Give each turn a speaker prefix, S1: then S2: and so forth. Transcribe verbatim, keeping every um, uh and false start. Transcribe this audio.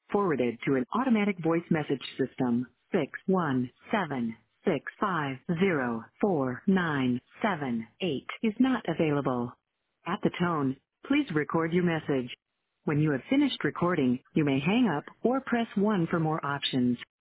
S1: forwarded to an automatic voice message system. six one seven six five zero four nine seven eight is not available. At the tone, please record your message. When you have finished recording, you may hang up or press one for more options.